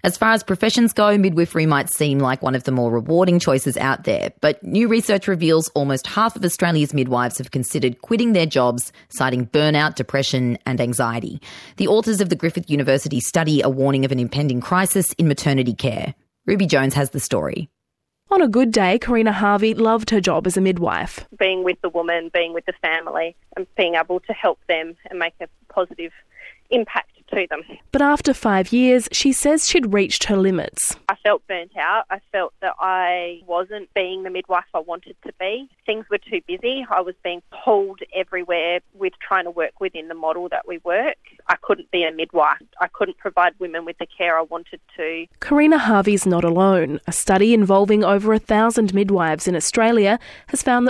As far as professions go, midwifery might seem like one of the more rewarding choices out there, but new research reveals almost half of Australia's midwives have considered quitting their jobs, citing burnout, depression and anxiety. The authors of the Griffith University study are warning of an impending crisis in maternity care. Ruby Jones has the story. On a good day, Karina Harvey loved her job as a midwife. Being with the woman, being with the family and being able to help them and make a positive impact to them. But after 5 years, she says she'd reached her limits. I felt burnt out. I felt that I wasn't being the midwife I wanted to be. Things were too busy. I was being pulled everywhere with trying to work within the model that we work. I couldn't be a midwife. I couldn't provide women with the care I wanted to. Karina Harvey's not alone. A study involving over 1,000 midwives in Australia has found that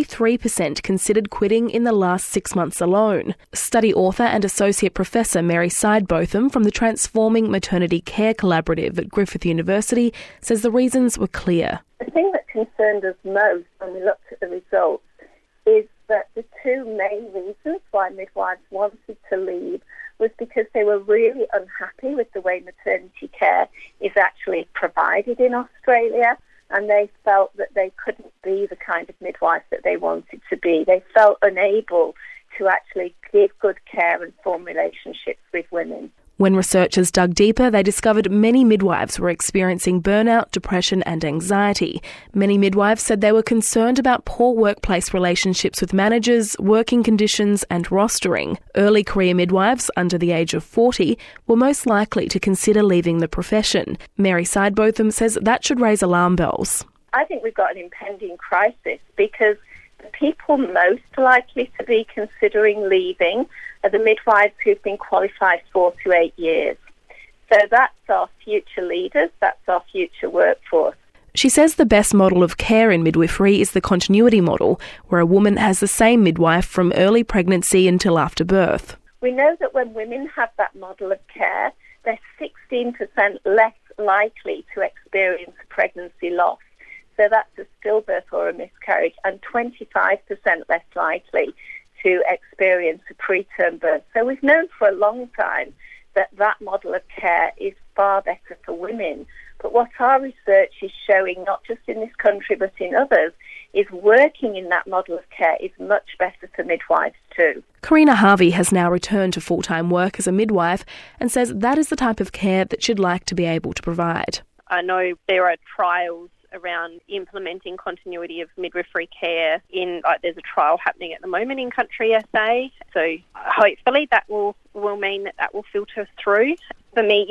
43% considered quitting in the last 6 months alone. Study author and associate professor Mary Sidebotham from the Transforming Maternity Care Collaborative at Griffith University says the reasons were clear. The thing that concerned us most when we looked at the results is that the two main reasons why midwives wanted to leave was because they were really unhappy with the way maternity care is actually provided in Australia, and they felt that they couldn't be the kind of midwife that they wanted to be. They felt unable to actually give good care and form relationships with women. When researchers dug deeper, they discovered many midwives were experiencing burnout, depression and anxiety. Many midwives said they were concerned about poor workplace relationships with managers, working conditions and rostering. Early career midwives under the age of 40 were most likely to consider leaving the profession. Mary Sidebotham says that should raise alarm bells. I think we've got an impending crisis because the people most likely to be considering leaving are the midwives who've been qualified 4 to 8 years. So that's our future leaders, that's our future workforce. She says the best model of care in midwifery is the continuity model, where a woman has the same midwife from early pregnancy until after birth. We know that when women have that model of care, they're 16% less likely to experience pregnancy loss. So that's a stillbirth or a miscarriage, and 25% less likely to experience a preterm birth. So we've known for a long time that that model of care is far better for women. But what our research is showing, not just in this country but in others, is working in that model of care is much better for midwives too. Karina Harvey has now returned to full-time work as a midwife and says that is the type of care that she'd like to be able to provide. I know there are trials around implementing continuity of midwifery care there's a trial happening at the moment in Country SA. So hopefully that will mean that will filter through. For me,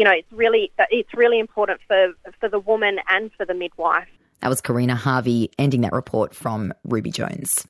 it's really important for the woman and for the midwife. That was Karina Harvey ending that report from Ruby Jones.